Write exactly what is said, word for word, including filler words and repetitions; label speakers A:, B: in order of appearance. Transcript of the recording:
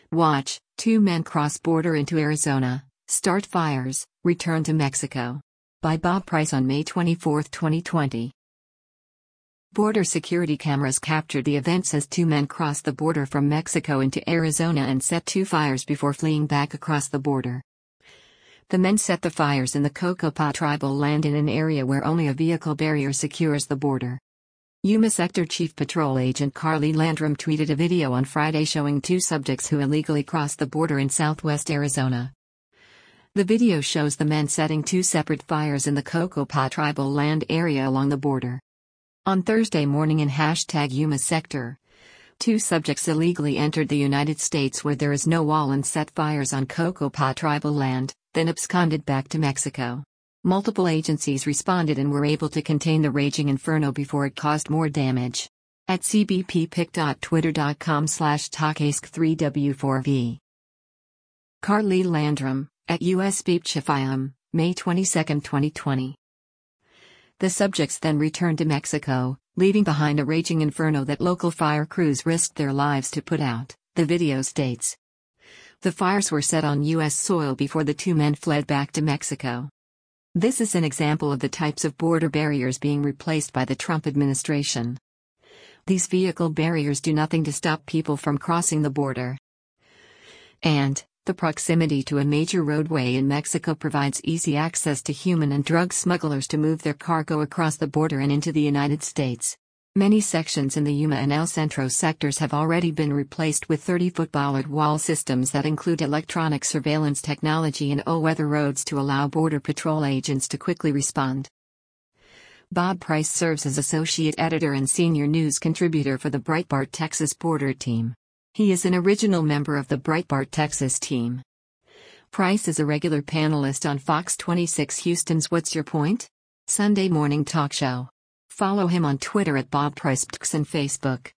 A: Watch, two men cross border into Arizona, start fires, return to Mexico. By Bob Price on May twenty-fourth, twenty twenty. Border security cameras captured the events as two men crossed the border from Mexico into Arizona and set two fires before fleeing back across the border. The men set the fires in the Cocopah tribal land in an area where only a vehicle barrier secures the border. Yuma Sector Chief Patrol Agent Carly Landrum tweeted a video on Friday showing two subjects who illegally crossed the border in southwest Arizona. The video shows the men setting two separate fires in the Cocopah tribal land area along the border. On Thursday morning in hashtag Yuma Sector, two subjects illegally entered the United States where there is no wall and set fires on Cocopah tribal land, then absconded back to Mexico. Multiple agencies responded and were able to contain the raging inferno before it caused more damage. At c b p pic dot twitter dot com slash talkask three w four v. Carly Landrum, at U S Beepchifayum, May twenty-second, twenty twenty. The subjects then returned to Mexico, leaving behind a raging inferno that local fire crews risked their lives to put out, the video states. The fires were set on U S soil before the two men fled back to Mexico. This is an example of the types of border barriers being replaced by the Trump administration. These vehicle barriers do nothing to stop people from crossing the border. And, the proximity to a major roadway in Mexico provides easy access to human and drug smugglers to move their cargo across the border and into the United States. Many sections in the Yuma and El Centro sectors have already been replaced with thirty-foot bollard wall systems that include electronic surveillance technology and all-weather roads to allow Border Patrol agents to quickly respond. Bob Price serves as associate editor and senior news contributor for the Breitbart Texas Border Team. He is an original member of the Breitbart Texas team. Price is a regular panelist on Fox twenty-six Houston's What's Your Point? Sunday morning talk show. Follow him on Twitter at Bob Price and Facebook.